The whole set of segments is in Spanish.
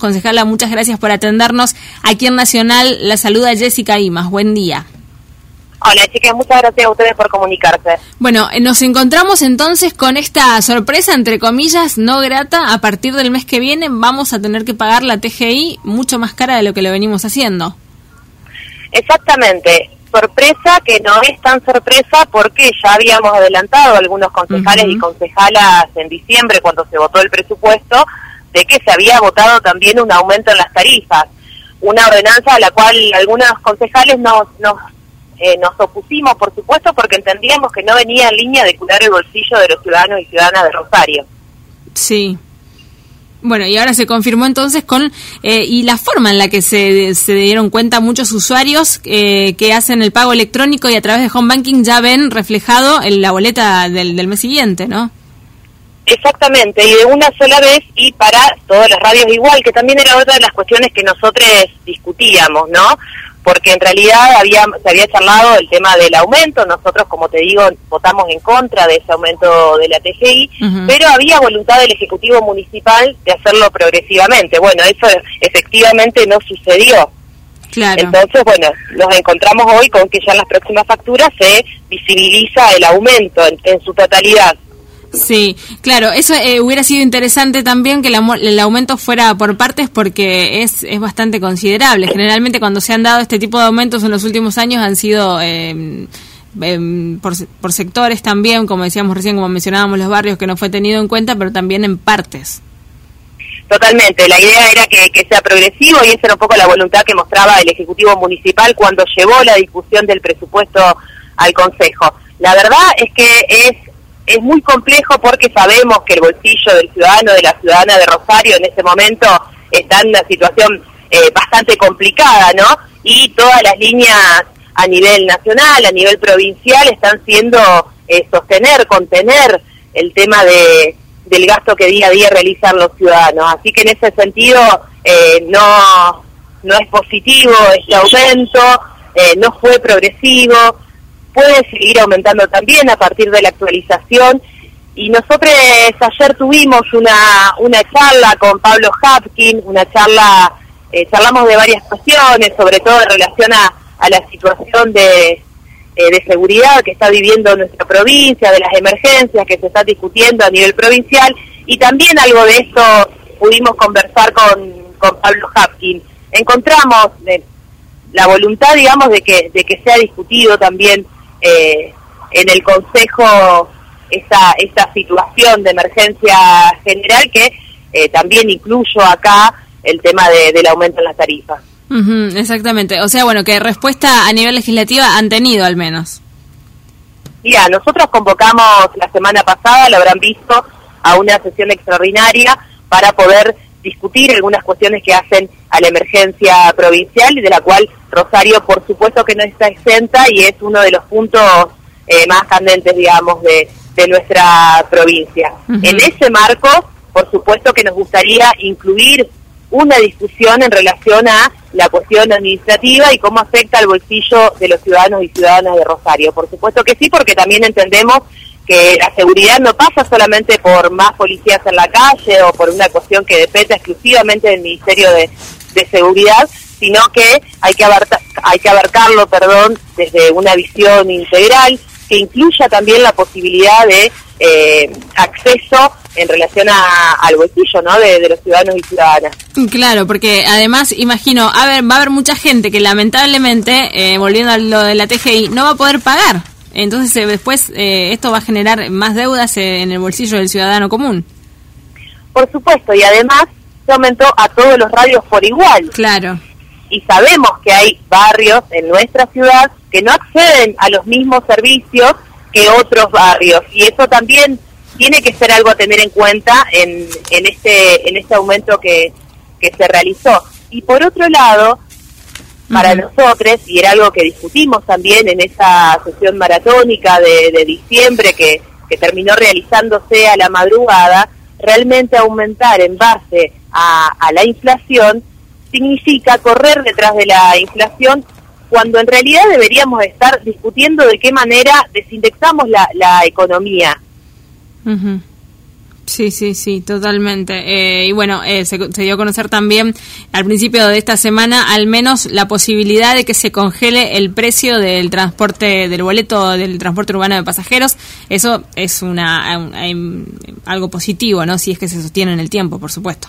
concejala, muchas gracias por atendernos. Aquí en Nacional la saluda Jessica Imas, buen día. Hola chicas, muchas gracias a ustedes por comunicarse. Bueno, nos encontramos entonces con esta sorpresa, entre comillas, no grata. A partir del mes que viene vamos a tener que pagar la TGI mucho más cara de lo que lo venimos haciendo. Exactamente, sorpresa que no es tan sorpresa porque ya habíamos adelantado algunos concejales y concejalas en diciembre cuando se votó el presupuesto de que se había votado también un aumento en las tarifas, una ordenanza a la cual algunos concejales nos opusimos, por supuesto, porque entendíamos que no venía en línea de cuidar el bolsillo de los ciudadanos y ciudadanas de Rosario. Sí. Bueno, y ahora se confirmó entonces con y la forma en la que se dieron cuenta muchos usuarios que hacen el pago electrónico y a través de Home Banking ya ven reflejado en la boleta del mes siguiente, ¿no? Exactamente, y de una sola vez y para todas las radios igual, que también era otra de las cuestiones que nosotros discutíamos, ¿no? Porque en realidad se había charlado el tema del aumento, nosotros, como te digo, votamos en contra de ese aumento de la TGI, pero había voluntad del Ejecutivo Municipal de hacerlo progresivamente. Bueno, eso efectivamente no sucedió. Claro. Entonces, bueno, nos encontramos hoy con que ya en las próximas facturas se visibiliza el aumento en su totalidad. Sí, claro, eso hubiera sido interesante también que el aumento fuera por partes porque es bastante considerable. Generalmente cuando se han dado este tipo de aumentos en los últimos años han sido por sectores también, como decíamos recién, como mencionábamos los barrios, que no fue tenido en cuenta, pero también en partes. Totalmente, la idea era que sea progresivo y esa era un poco la voluntad que mostraba el Ejecutivo Municipal cuando llevó la discusión del presupuesto al Consejo. La verdad es que es muy complejo porque sabemos que el bolsillo del ciudadano, de la ciudadana de Rosario en ese momento está en una situación bastante complicada, ¿no? Y todas las líneas a nivel nacional, a nivel provincial, están siendo contener el tema del gasto que día a día realizan los ciudadanos. Así que en ese sentido no es positivo este aumento, no fue progresivo, puede seguir aumentando también a partir de la actualización. Y nosotros ayer tuvimos una charla con Pablo Hapkin, charlamos de varias cuestiones, sobre todo en relación a la situación de seguridad que está viviendo nuestra provincia, de las emergencias que se están discutiendo a nivel provincial, y también algo de esto pudimos conversar con Pablo Hapkin. Encontramos la voluntad, digamos, de que sea discutido también en el Consejo esta situación de emergencia general que también incluyo acá el tema del aumento en las tarifas. Exactamente, o sea, bueno, que respuesta a nivel legislativa han tenido al menos. Mira, nosotros convocamos la semana pasada, lo habrán visto, a una sesión extraordinaria para poder discutir algunas cuestiones que hacen a la emergencia provincial y de la cual Rosario por supuesto que no está exenta y es uno de los puntos más candentes, digamos, de nuestra provincia. En ese marco, por supuesto que nos gustaría incluir una discusión en relación a la cuestión administrativa y cómo afecta al bolsillo de los ciudadanos y ciudadanas de Rosario. Por supuesto que sí, porque también entendemos que la seguridad no pasa solamente por más policías en la calle o por una cuestión que depende exclusivamente del Ministerio de Seguridad, sino que hay que abarcarlo, desde una visión integral que incluya también la posibilidad de acceso en relación al bolsillo, ¿no?, de los ciudadanos y ciudadanas. Claro, porque además, imagino, va a haber mucha gente que lamentablemente, volviendo a lo de la TGI, no va a poder pagar. Entonces después esto va a generar más deudas en el bolsillo del ciudadano común. Por supuesto, y además se aumentó a todos los radios por igual. Claro. Y sabemos que hay barrios en nuestra ciudad que no acceden a los mismos servicios que otros barrios. Y eso también tiene que ser algo a tener en cuenta en este aumento que se realizó. Y por otro lado, para nosotros, y era algo que discutimos también en esa sesión maratónica de diciembre que terminó realizándose a la madrugada, realmente aumentar en base a la inflación significa correr detrás de la inflación cuando en realidad deberíamos estar discutiendo de qué manera desindexamos la economía. Sí, totalmente. Y bueno, se dio a conocer también al principio de esta semana al menos la posibilidad de que se congele el precio del transporte, del boleto del transporte urbano de pasajeros. Eso es algo positivo, ¿no? Si es que se sostiene en el tiempo, por supuesto.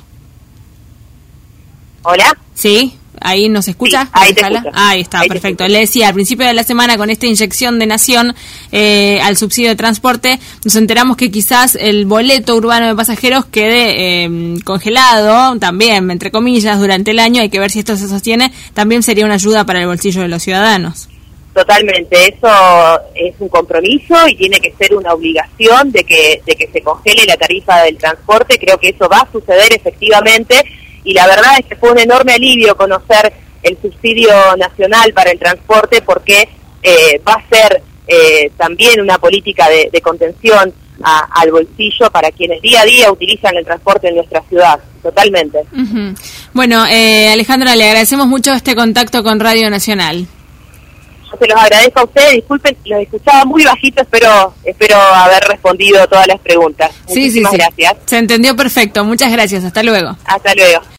¿Hola? Sí. ¿Ahí nos escucha? Sí, ahí te escucho. Ahí está, ahí perfecto. Le decía, al principio de la semana, con esta inyección de Nación al subsidio de transporte, nos enteramos que quizás el boleto urbano de pasajeros quede congelado, también, entre comillas, durante el año. Hay que ver si esto se sostiene. También sería una ayuda para el bolsillo de los ciudadanos. Totalmente, eso es un compromiso y tiene que ser una obligación de que se congele la tarifa del transporte. Creo que eso va a suceder efectivamente. Y la verdad es que fue un enorme alivio conocer el subsidio nacional para el transporte, porque va a ser también una política de contención al bolsillo para quienes día a día utilizan el transporte en nuestra ciudad. Totalmente. Uh-huh. Bueno, Alejandra, le agradecemos mucho este contacto con Radio Nacional. Yo se los agradezco a ustedes, disculpen, los escuchaba muy bajito, espero haber respondido todas las preguntas. Muchísimas gracias. Se entendió perfecto, muchas gracias, hasta luego. Hasta luego.